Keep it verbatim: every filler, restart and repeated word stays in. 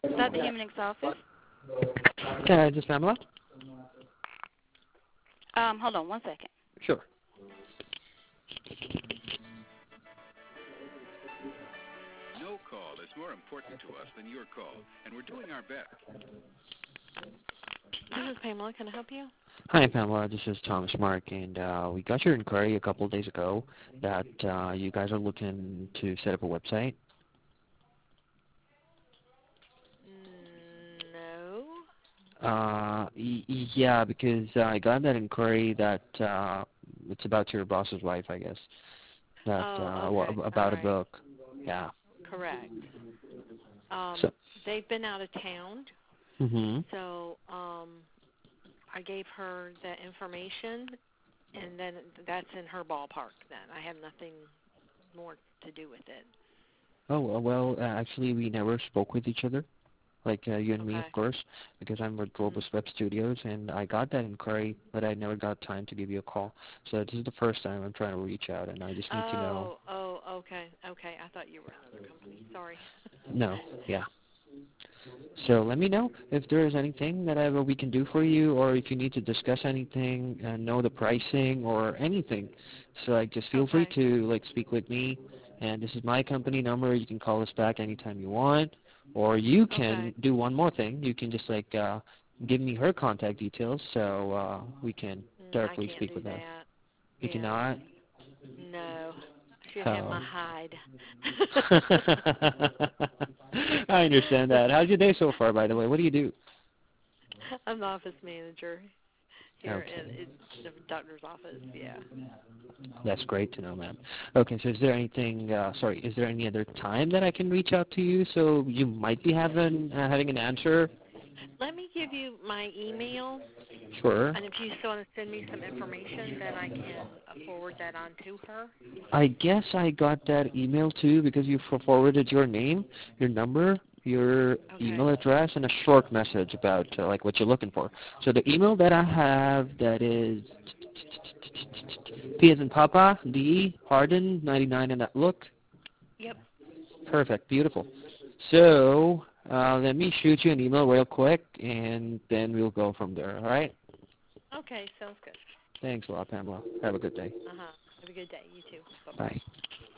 Is that the Humanix office? Uh, is this Pamela? Um, hold on one second. Sure. No call is more important to us than your call, and we're doing our best. This is Pamela. Can I help you? Hi, Pamela. This is Thomas Mark, and uh, we got your inquiry a couple of days ago that uh, you guys are looking to set up a website. Mm, no. Uh, y- y- yeah, because uh, I got that inquiry that uh, it's about your boss's wife, I guess. That Oh, uh, well, okay. ab- All about a right. book. Yeah. Correct. Um, So. they've been out of town, Mhm. so um, I gave her that information, and then that's in her ballpark. Then I have nothing more to do with it. Oh well, well uh, actually, we never spoke with each other. Like uh, you and me, Okay. of course, because I'm with Globus Mm-hmm. Web Studios, and I got that inquiry, but I never got time to give you a call. So this is the first time I'm trying to reach out, and I just need to know. Oh, oh, okay, okay. I thought you were another company. Sorry. No, yeah. So let me know if there is anything that I, we can do for you, or if you need to discuss anything, and know the pricing or anything. So like, just feel free Okay. to like speak with me. And this is my company number. You can call us back anytime you want, or you can Okay. do one more thing. You can just like uh, give me her contact details, so uh, we can Mm, I directly can't speak do with her. that. You Yeah. cannot. No. She'll have my Oh. hide. I understand that. How's your day so far, by the way? What do you do? I'm the office manager here in, Okay. in the doctor's office. Yeah. That's great to know, ma'am. Okay, so is there anything, uh, sorry, is there any other time that I can reach out to you so you might be having uh, having an answer? Let me give you my email, Sure. and if you still want to send me some information, then I can uh, forward that on to her. I guess I got that email too because you for- forwarded your name, your number, your Okay. email address, and a short message about uh, like what you're looking for. So the email that I have that is P as in Papa, D, Harden, ninety-nine in that look. Yep. Perfect. Beautiful. So uh, let me shoot you an email real quick, and then we'll go from there. All right? Okay. Sounds good. Thanks a lot, Pamela. Have a good day. Uh huh. Have a good day. You too. Bye bye. Bye.